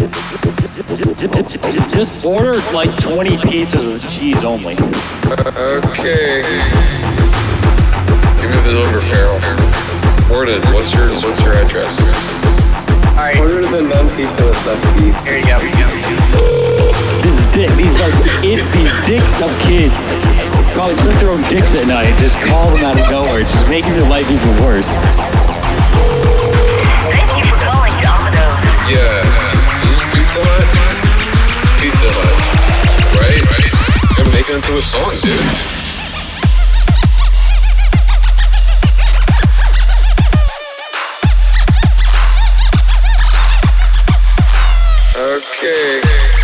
Just order like 20 pizzas with cheese only. Okay. Give me the number, Farrell. Gordon, what's your address? Alright. Order the non-pizza with left beef. Here you go. These dicks of kids probably suck their own dicks at night and just call them out of nowhere, just making their life even worse. Thank you for calling Domino's. Yeah. Is this Pizza Hut? Pizza Hut. Right? I'm making it into a song, dude. Okay.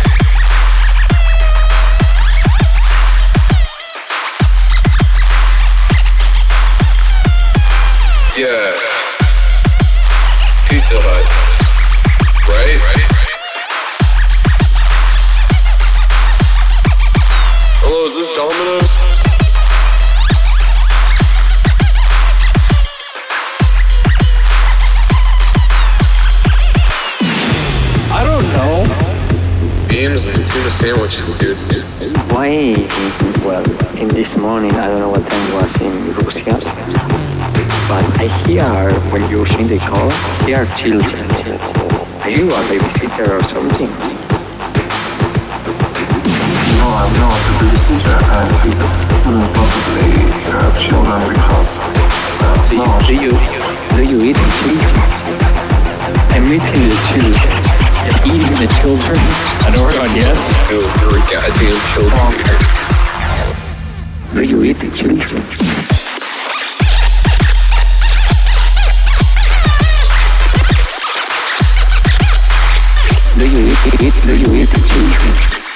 Yeah. Pizza Hut. Right? Hello, is this Domino's? I don't know. Beams and tuna sandwiches, dude. Why? Well, in this morning, I don't know what time it was in Russia, but I hear when you sing the call, hear children. Are you a babysitter or something? No, I'm not a babysitter. I could possibly have children because do you eat the children? I'm eating the children. You're eating the children? I know we're on yes. You're goddamn children. Do you eat the children? Do you eat the children?